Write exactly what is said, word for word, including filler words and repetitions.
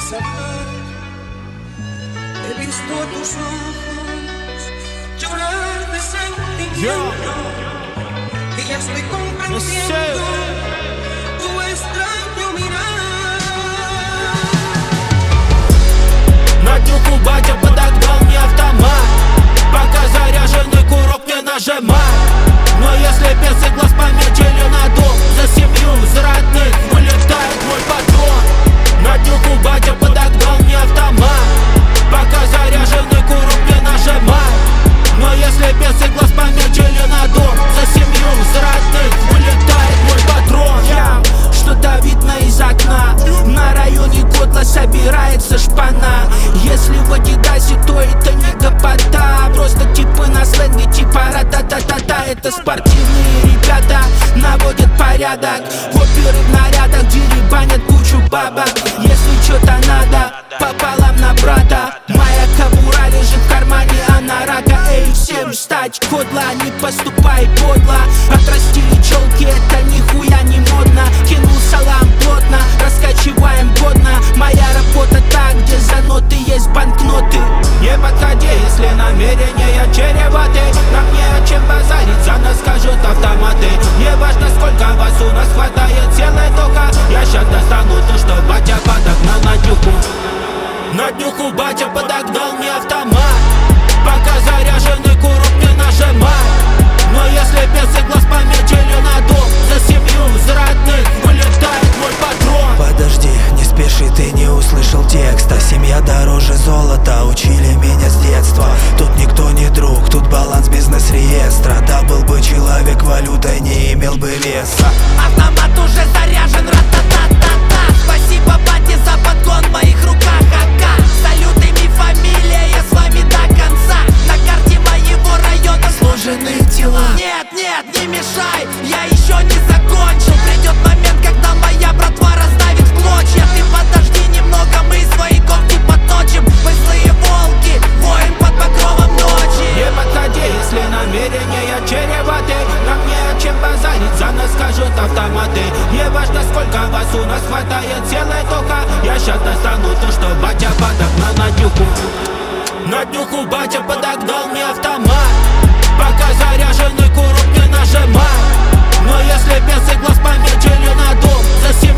pasar. He visto tus ojos llorar de sentimiento y ya estoy comprendiendo tu extraño mirar. На днюху батя подогнал мне автомат, пока заряженный курок не нажимай. Но если без и глаз пометили на дом, за семью, за родных вылетает мой патрон. На днюху батя подогнал мне автомат, пока заряженный курок не нажимай. Но если без и глаз пометили на дом, за семью, за родных вылетает мой патрон. Я, что-то видно из окна, на районе Котла собирается шпана. Если в Адидасе, то это не гопота, просто типы на сленге типа ра-та-та-та-та. Это спортивные ребята наводят порядок, оперы в нарядах деребанят кучу бабок. Если что-то надо, пополам на брата. Моя кобура лежит в кармане, а на рака. Эй, всем встать, Котла, не поступай подло. Отрастили челки, это нихуя не модно. Кинул салам плотно, раскачиваем годно. Моя работа та, где за ноты есть банкноты. Не подходи, если намерения чреваты. Нам не о чем базарить, за нас скажут автоматы. Не важно, сколько вас у нас хватает силы тока. Я щас достану то, что батя подогнал на днюху. На днюху батя подогнал мне автомат, пока заряженный курок не нажимай. Но если без и глаз пометили на дом, за семью, за родных вылетает мой патрон. Подожди, не спеши, ты не услышал текста. Семья дороже золота, учили меня с детства. Тут никто не друг, тут баланс бизнес-реестра. Да был бы человек валютой, не имел бы веса. Автомат уже заряжен, ра-та-та-та-та. Спасибо, бате, за подгон в моих руках, АК. Салют, имя, фамилия, я с вами до конца. На карте моего района сложены тела. Нет, нет, не мешай, я еще не закончил. Придет момент, когда моя братва раздавит в клочья. Ты подожди немного, мы свои когти подточим. Мы злые волки, воем под покровом ночи. Не подходи, если намерения чреваты. Нам не о чем базарить, за нас скажут автоматы. Не важно, сколько вас у нас хватает силы тока. Я щас достану то, что батя подогнал на днюху. На днюху батя подогнал мне автомат, пока заряженный курок не нажимай. Но если без и глаз пометили на дом, за